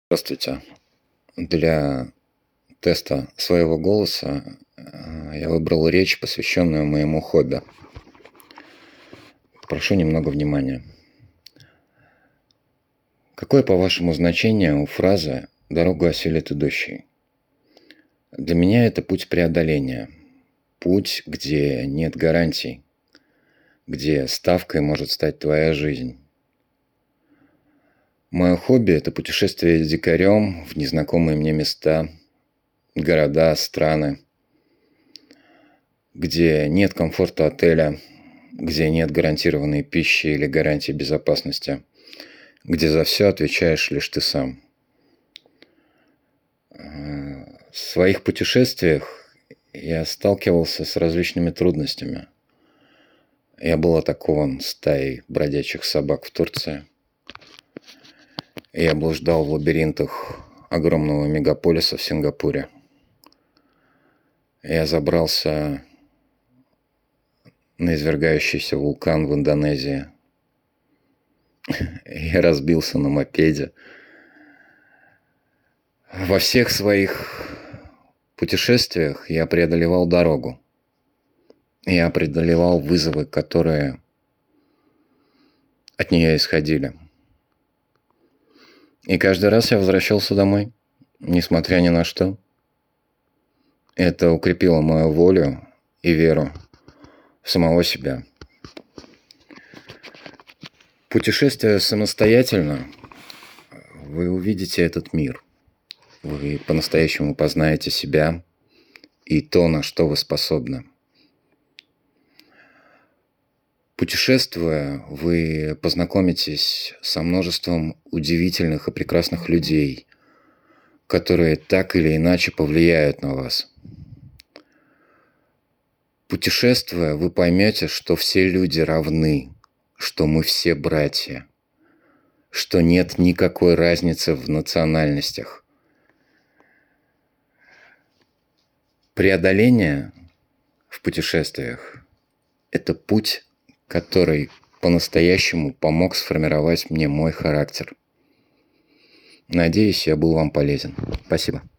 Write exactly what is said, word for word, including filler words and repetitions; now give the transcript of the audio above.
Здравствуйте. Для теста своего голоса э, я выбрал речь, посвященную моему хобби. Прошу немного внимания. Какое, по-вашему, значение у фразы «дорогу осилит идущий»? Для меня это путь преодоления. Путь, где нет гарантий, где ставкой может стать твоя жизнь. Мое хобби – это путешествие с дикарем в незнакомые мне места, города, страны, где нет комфорта отеля, где нет гарантированной пищи или гарантии безопасности, где за все отвечаешь лишь ты сам. В своих путешествиях я сталкивался с различными трудностями. Я был атакован стаей бродячих собак в Турции. Я блуждал в лабиринтах огромного мегаполиса в Сингапуре. Я забрался на извергающийся вулкан в Индонезии. Я разбился на мопеде. Во всех своих путешествиях я преодолевал дорогу. Я преодолевал вызовы, которые от нее исходили. И каждый раз я возвращался домой, несмотря ни на что. Это укрепило мою волю и веру в самого себя. Путешествуя самостоятельно, вы увидите этот мир. Вы по-настоящему познаете себя и то, на что вы способны. Путешествуя, вы познакомитесь со множеством удивительных и прекрасных людей, которые так или иначе повлияют на вас. Путешествуя, вы поймете, что все люди равны, что мы все братья, что нет никакой разницы в национальностях. Преодоление в путешествиях – это путь, который по-настоящему помог сформировать мне мой характер. Надеюсь, я был вам полезен. Спасибо.